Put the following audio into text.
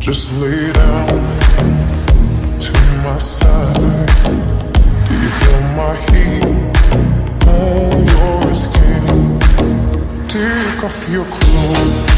Just lay down to my side. Do you feel my heat on your skin? Take off your clothes.